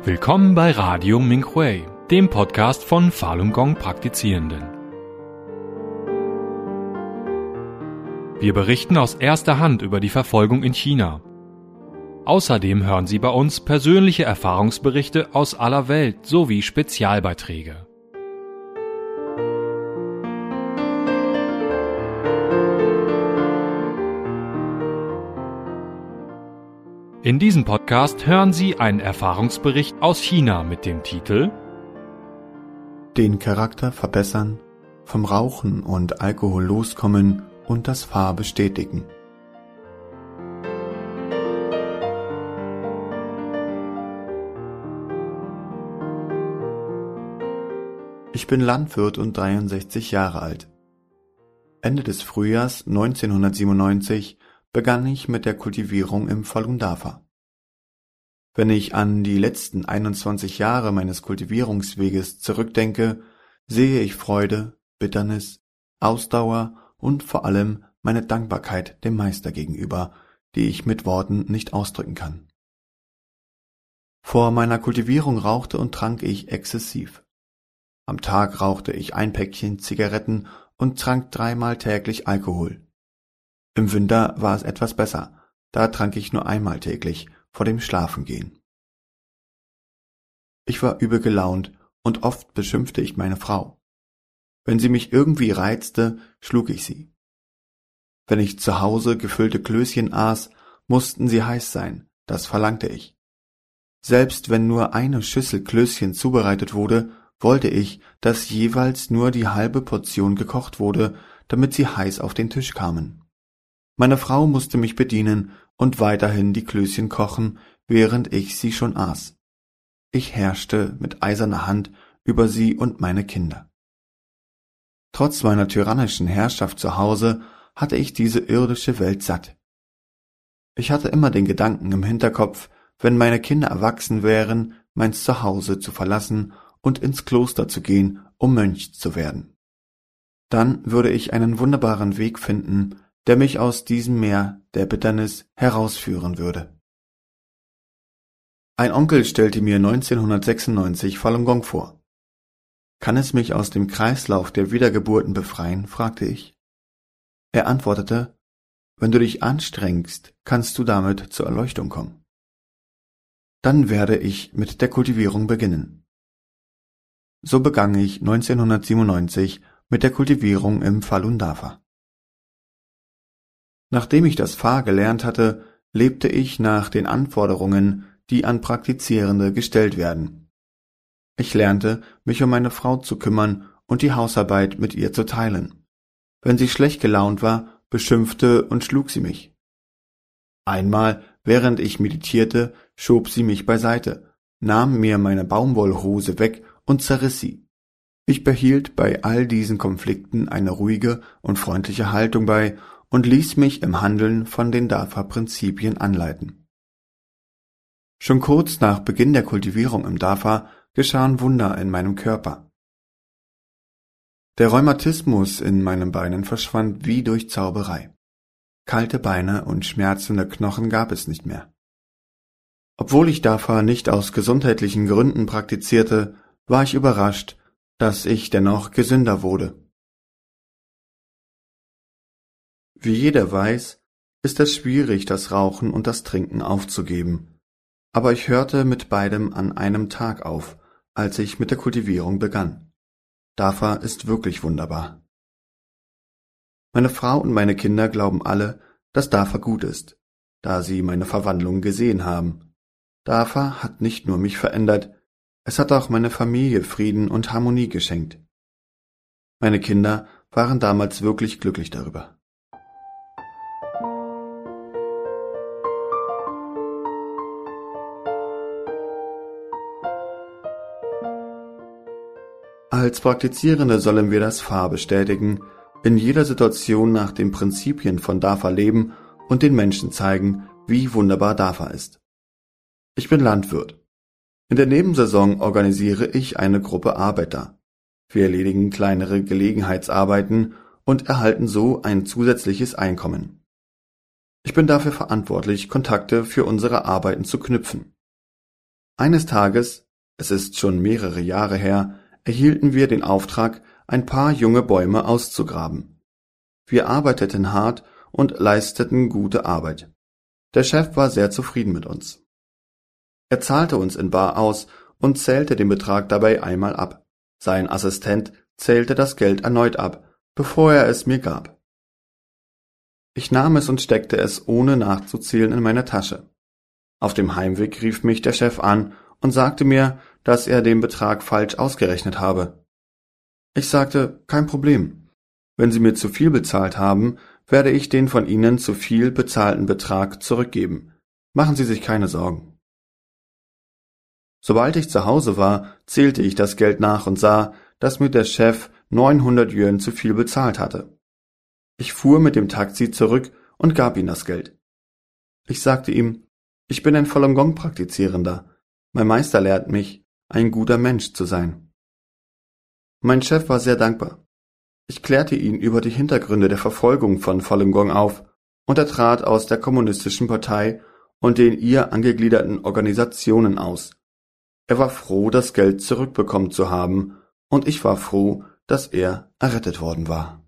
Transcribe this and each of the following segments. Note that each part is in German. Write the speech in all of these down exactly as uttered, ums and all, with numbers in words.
Willkommen bei Radio Minhui, dem Podcast von Falun Gong Praktizierenden. Wir berichten aus erster Hand über die Verfolgung in China. Außerdem hören Sie bei uns persönliche Erfahrungsberichte aus aller Welt sowie Spezialbeiträge. In diesem Podcast hören Sie einen Erfahrungsbericht aus China mit dem Titel Den Charakter verbessern, vom Rauchen und Alkohol loskommen und das Fa bestätigen. Ich bin Landwirt und dreiundsechzig Jahre alt. Ende des Frühjahrs neunzehnhundertsiebenundneunzig begann ich mit der Kultivierung im Falun Dafa. Wenn ich an die letzten einundzwanzig Jahre meines Kultivierungsweges zurückdenke, sehe ich Freude, Bitternis, Ausdauer und vor allem meine Dankbarkeit dem Meister gegenüber, die ich mit Worten nicht ausdrücken kann. Vor meiner Kultivierung rauchte und trank ich exzessiv. Am Tag rauchte ich ein Päckchen Zigaretten und trank dreimal täglich Alkohol. Im Winter war es etwas besser, da trank ich nur einmal täglich vor dem Schlafengehen. Ich war übel gelaunt und oft beschimpfte ich meine Frau. Wenn sie mich irgendwie reizte, schlug ich sie. Wenn ich zu Hause gefüllte Klößchen aß, mussten sie heiß sein, das verlangte ich. Selbst wenn nur eine Schüssel Klößchen zubereitet wurde, wollte ich, dass jeweils nur die halbe Portion gekocht wurde, damit sie heiß auf den Tisch kamen. Meine Frau musste mich bedienen und weiterhin die Klößchen kochen, während ich sie schon aß. Ich herrschte mit eiserner Hand über sie und meine Kinder. Trotz meiner tyrannischen Herrschaft zu Hause hatte ich diese irdische Welt satt. Ich hatte immer den Gedanken im Hinterkopf, wenn meine Kinder erwachsen wären, mein Zuhause zu verlassen und ins Kloster zu gehen, um Mönch zu werden. Dann würde ich einen wunderbaren Weg finden, der mich aus diesem Meer der Bitternis herausführen würde. Ein Onkel stellte mir neunzehnhundertsechsundneunzig Falun Gong vor. Kann es mich aus dem Kreislauf der Wiedergeburten befreien, fragte ich. Er antwortete, wenn du dich anstrengst, kannst du damit zur Erleuchtung kommen. Dann werde ich mit der Kultivierung beginnen. So begann ich neunzehnhundertsiebenundneunzig mit der Kultivierung im Falun Dafa. Nachdem ich das Fa gelernt hatte, lebte ich nach den Anforderungen, die an Praktizierende gestellt werden. Ich lernte, mich um meine Frau zu kümmern und die Hausarbeit mit ihr zu teilen. Wenn sie schlecht gelaunt war, beschimpfte und schlug sie mich. Einmal, während ich meditierte, schob sie mich beiseite, nahm mir meine Baumwollhose weg und zerriss sie. Ich behielt bei all diesen Konflikten eine ruhige und freundliche Haltung bei und ließ mich im Handeln von den Dafa-Prinzipien anleiten. Schon kurz nach Beginn der Kultivierung im Dafa geschahen Wunder in meinem Körper. Der Rheumatismus in meinen Beinen verschwand wie durch Zauberei. Kalte Beine und schmerzende Knochen gab es nicht mehr. Obwohl ich Dafa nicht aus gesundheitlichen Gründen praktizierte, war ich überrascht, dass ich dennoch gesünder wurde. Wie jeder weiß, ist es schwierig, das Rauchen und das Trinken aufzugeben. Aber ich hörte mit beidem an einem Tag auf, als ich mit der Kultivierung begann. Dafa ist wirklich wunderbar. Meine Frau und meine Kinder glauben alle, dass Dafa gut ist, da sie meine Verwandlung gesehen haben. Dafa hat nicht nur mich verändert, es hat auch meine Familie Frieden und Harmonie geschenkt. Meine Kinder waren damals wirklich glücklich darüber. Als Praktizierende sollen wir das Fa bestätigen, in jeder Situation nach den Prinzipien von Dafa leben und den Menschen zeigen, wie wunderbar Dafa ist. Ich bin Landwirt. In der Nebensaison organisiere ich eine Gruppe Arbeiter. Wir erledigen kleinere Gelegenheitsarbeiten und erhalten so ein zusätzliches Einkommen. Ich bin dafür verantwortlich, Kontakte für unsere Arbeiten zu knüpfen. Eines Tages, es ist schon mehrere Jahre her, erhielten wir den Auftrag, ein paar junge Bäume auszugraben. Wir arbeiteten hart und leisteten gute Arbeit. Der Chef war sehr zufrieden mit uns. Er zahlte uns in bar aus und zählte den Betrag dabei einmal ab. Sein Assistent zählte das Geld erneut ab, bevor er es mir gab. Ich nahm es und steckte es ohne nachzuzählen in meine Tasche. Auf dem Heimweg rief mich der Chef an und sagte mir, dass er den Betrag falsch ausgerechnet habe. Ich sagte, kein Problem. Wenn Sie mir zu viel bezahlt haben, werde ich den von Ihnen zu viel bezahlten Betrag zurückgeben. Machen Sie sich keine Sorgen. Sobald ich zu Hause war, zählte ich das Geld nach und sah, dass mir der Chef neunhundert Yuan zu viel bezahlt hatte. Ich fuhr mit dem Taxi zurück und gab ihm das Geld. Ich sagte ihm, ich bin ein Falun Gong Praktizierender. Mein Meister lehrt mich, ein guter Mensch zu sein. Mein Chef war sehr dankbar. Ich klärte ihn über die Hintergründe der Verfolgung von Falun Gong auf und er trat aus der kommunistischen Partei und den ihr angegliederten Organisationen aus. Er war froh, das Geld zurückbekommen zu haben, und ich war froh, dass er errettet worden war.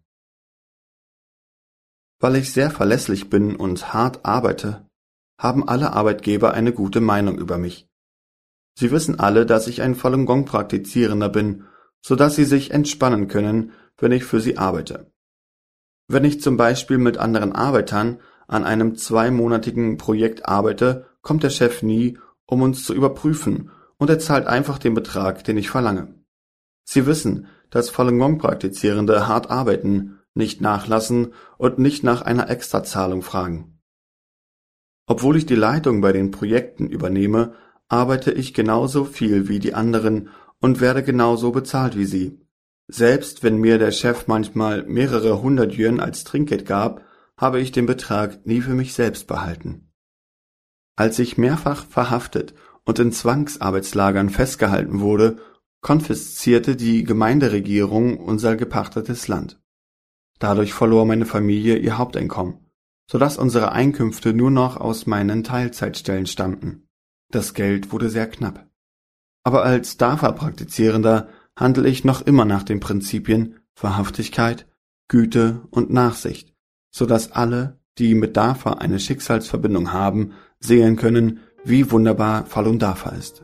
Weil ich sehr verlässlich bin und hart arbeite, haben alle Arbeitgeber eine gute Meinung über mich. Sie wissen alle, dass ich ein Falun Gong Praktizierender bin, so dass sie sich entspannen können, wenn ich für sie arbeite. Wenn ich zum Beispiel mit anderen Arbeitern an einem zweimonatigen Projekt arbeite, kommt der Chef nie, um uns zu überprüfen, und er zahlt einfach den Betrag, den ich verlange. Sie wissen, dass Falun Gong Praktizierende hart arbeiten, nicht nachlassen und nicht nach einer Extrazahlung fragen. Obwohl ich die Leitung bei den Projekten übernehme, arbeite ich genauso viel wie die anderen und werde genauso bezahlt wie sie. Selbst wenn mir der Chef manchmal mehrere hundert Yuan als Trinkgeld gab, habe ich den Betrag nie für mich selbst behalten. Als ich mehrfach verhaftet und in Zwangsarbeitslagern festgehalten wurde, konfiszierte die Gemeinderegierung unser gepachtetes Land. Dadurch verlor meine Familie ihr Haupteinkommen, sodass unsere Einkünfte nur noch aus meinen Teilzeitstellen stammten. Das Geld wurde sehr knapp. Aber als D A F A-Praktizierender handle ich noch immer nach den Prinzipien Wahrhaftigkeit, Güte und Nachsicht, sodass alle, die mit D A F A eine Schicksalsverbindung haben, sehen können, wie wunderbar Falun Dafa ist.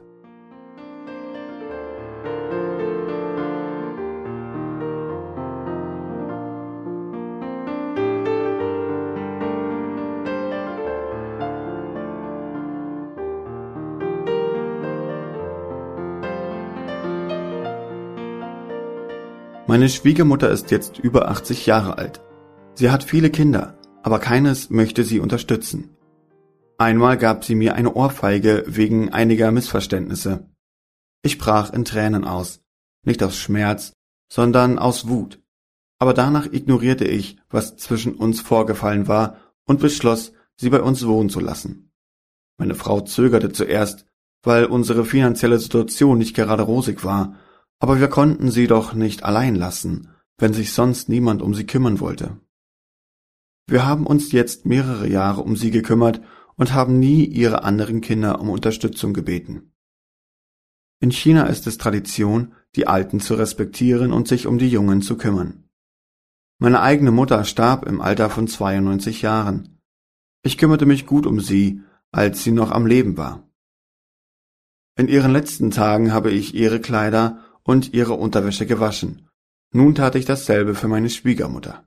Meine Schwiegermutter ist jetzt über achtzig Jahre alt. Sie hat viele Kinder, aber keines möchte sie unterstützen. Einmal gab sie mir eine Ohrfeige wegen einiger Missverständnisse. Ich brach in Tränen aus, nicht aus Schmerz, sondern aus Wut. Aber danach ignorierte ich, was zwischen uns vorgefallen war, und beschloss, sie bei uns wohnen zu lassen. Meine Frau zögerte zuerst, weil unsere finanzielle Situation nicht gerade rosig war, aber wir konnten sie doch nicht allein lassen, wenn sich sonst niemand um sie kümmern wollte. Wir haben uns jetzt mehrere Jahre um sie gekümmert und haben nie ihre anderen Kinder um Unterstützung gebeten. In China ist es Tradition, die Alten zu respektieren und sich um die Jungen zu kümmern. Meine eigene Mutter starb im Alter von zweiundneunzig Jahren. Ich kümmerte mich gut um sie, als sie noch am Leben war. In ihren letzten Tagen habe ich ihre Kleider und ihre Unterwäsche gewaschen. Nun tat ich dasselbe für meine Schwiegermutter.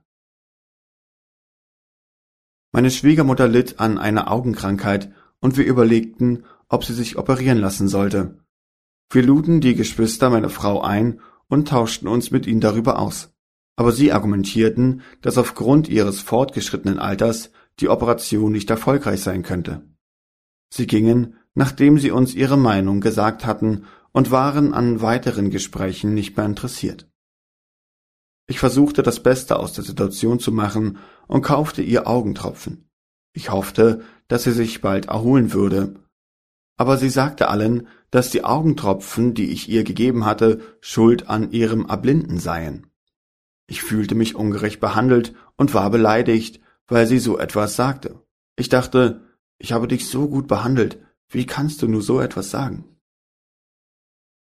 Meine Schwiegermutter litt an einer Augenkrankheit und wir überlegten, ob sie sich operieren lassen sollte. Wir luden die Geschwister meiner Frau ein und tauschten uns mit ihnen darüber aus. Aber sie argumentierten, dass aufgrund ihres fortgeschrittenen Alters die Operation nicht erfolgreich sein könnte. Sie gingen, nachdem sie uns ihre Meinung gesagt hatten, und waren an weiteren Gesprächen nicht mehr interessiert. Ich versuchte, das Beste aus der Situation zu machen und kaufte ihr Augentropfen. Ich hoffte, dass sie sich bald erholen würde. Aber sie sagte allen, dass die Augentropfen, die ich ihr gegeben hatte, schuld an ihrem Erblinden seien. Ich fühlte mich ungerecht behandelt und war beleidigt, weil sie so etwas sagte. Ich dachte, ich habe dich so gut behandelt, wie kannst du nur so etwas sagen?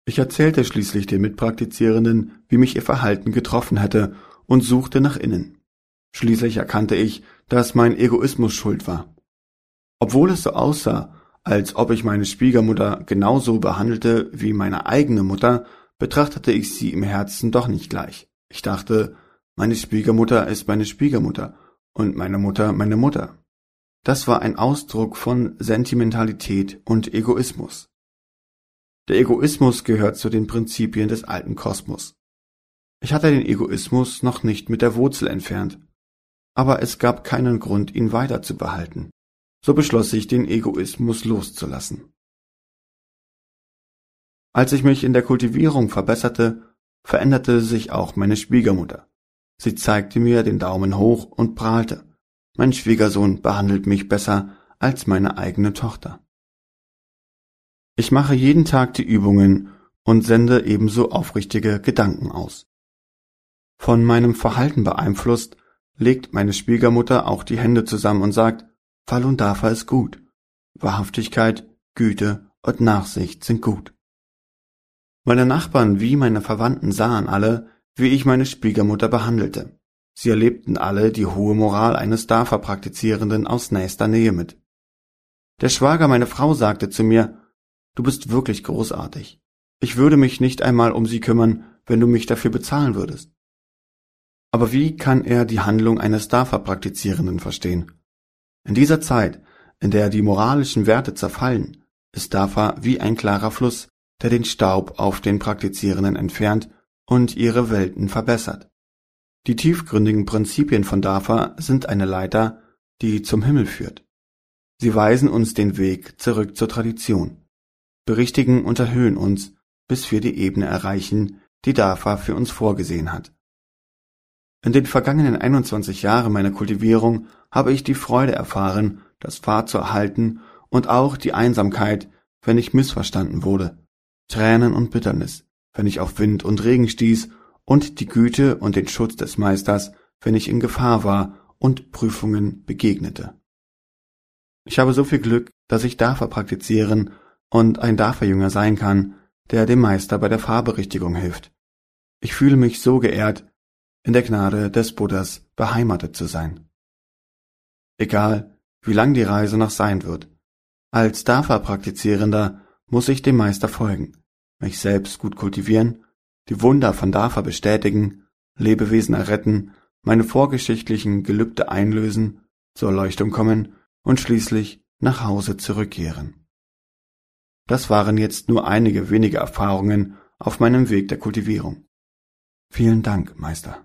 Ich erzählte schließlich den Mitpraktizierenden, wie mich ihr Verhalten getroffen hätte, und suchte nach innen. Schließlich erkannte ich, dass mein Egoismus schuld war. Obwohl es so aussah, als ob ich meine Schwiegermutter genauso behandelte wie meine eigene Mutter, betrachtete ich sie im Herzen doch nicht gleich. Ich dachte, meine Schwiegermutter ist meine Schwiegermutter und meine Mutter meine Mutter. Das war ein Ausdruck von Sentimentalität und Egoismus. Der Egoismus gehört zu den Prinzipien des alten Kosmos. Ich hatte den Egoismus noch nicht mit der Wurzel entfernt, aber es gab keinen Grund, ihn weiter zu behalten. So beschloss ich, den Egoismus loszulassen. Als ich mich in der Kultivierung verbesserte, veränderte sich auch meine Schwiegermutter. Sie zeigte mir den Daumen hoch und prahlte: Mein Schwiegersohn behandelt mich besser als meine eigene Tochter. Ich mache jeden Tag die Übungen und sende ebenso aufrichtige Gedanken aus. Von meinem Verhalten beeinflusst, legt meine Schwiegermutter auch die Hände zusammen und sagt: Falun Dafa ist gut. Wahrhaftigkeit, Güte und Nachsicht sind gut. Meine Nachbarn wie meine Verwandten sahen alle, wie ich meine Schwiegermutter behandelte. Sie erlebten alle die hohe Moral eines Dafa-Praktizierenden aus nächster Nähe mit. Der Schwager meiner Frau sagte zu mir: Du bist wirklich großartig. Ich würde mich nicht einmal um sie kümmern, wenn du mich dafür bezahlen würdest. Aber wie kann er die Handlung eines Dafa-Praktizierenden verstehen? In dieser Zeit, in der die moralischen Werte zerfallen, ist Dafa wie ein klarer Fluss, der den Staub auf den Praktizierenden entfernt und ihre Welten verbessert. Die tiefgründigen Prinzipien von Dafa sind eine Leiter, die zum Himmel führt. Sie weisen uns den Weg zurück zur Tradition, berichtigen und erhöhen uns, bis wir die Ebene erreichen, die Dafa für uns vorgesehen hat. In den vergangenen einundzwanzig Jahren meiner Kultivierung habe ich die Freude erfahren, das Pfad zu erhalten, und auch die Einsamkeit, wenn ich missverstanden wurde, Tränen und Bitternis, wenn ich auf Wind und Regen stieß, und die Güte und den Schutz des Meisters, wenn ich in Gefahr war und Prüfungen begegnete. Ich habe so viel Glück, dass ich Dafa praktizieren und ein Dafa-Jünger sein kann, der dem Meister bei der Fahrberichtigung hilft. Ich fühle mich so geehrt, in der Gnade des Buddhas beheimatet zu sein. Egal, wie lang die Reise noch sein wird, als Dafa-Praktizierender muss ich dem Meister folgen, mich selbst gut kultivieren, die Wunder von Dafa bestätigen, Lebewesen erretten, meine vorgeschichtlichen Gelübde einlösen, zur Erleuchtung kommen und schließlich nach Hause zurückkehren. Das waren jetzt nur einige wenige Erfahrungen auf meinem Weg der Kultivierung. Vielen Dank, Meister.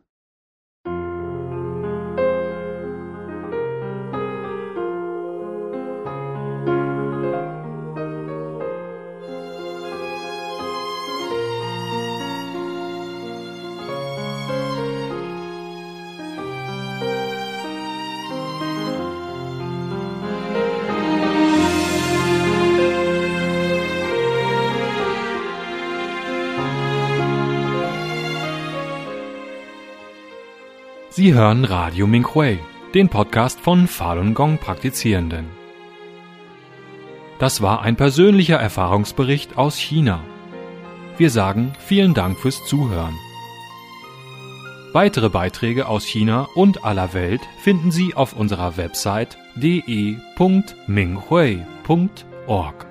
Sie hören Radio Minhui, den Podcast von Falun Gong Praktizierenden. Das war ein persönlicher Erfahrungsbericht aus China. Wir sagen vielen Dank fürs Zuhören. Weitere Beiträge aus China und aller Welt finden Sie auf unserer Website d e punkt minghui punkt org.